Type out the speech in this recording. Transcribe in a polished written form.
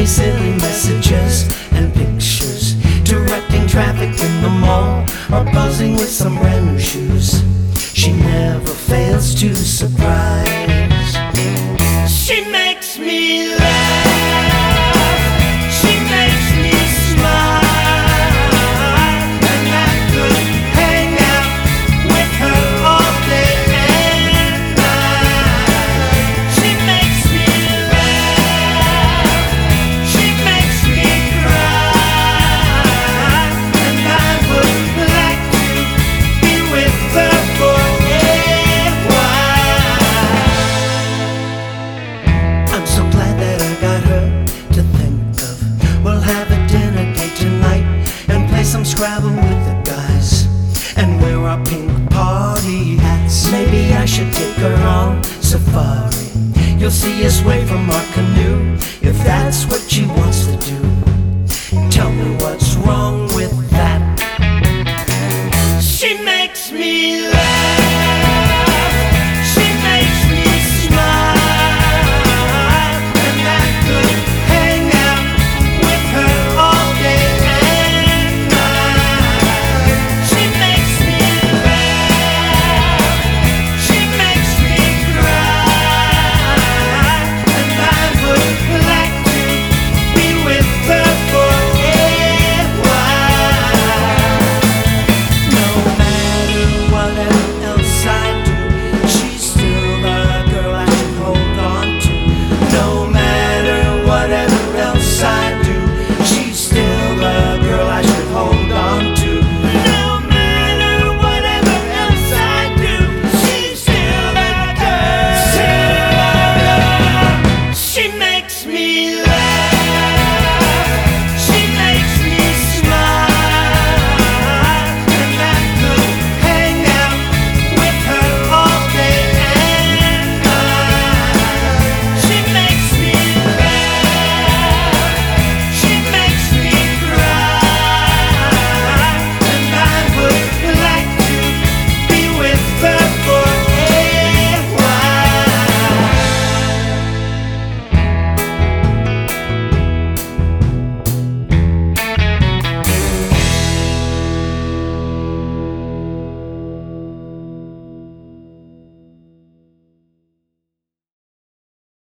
silly messages and pictures, directing traffic in the mall, or buzzing with some brand new shoes. She never fails to surprise. She makes me laugh, she makes me smile, and I could hang out with her all day and night. She makes me laugh, she makes me cry, and I would like to be with her for a while. I'm so glad that I got her to think of. We'll have a dinner date tonight and play some Scrabble with the guys and wear our pink party hats. Maybe I should take her on safari. You'll see us wave from our canoe if that's what she wants to do. Tell me what's wrong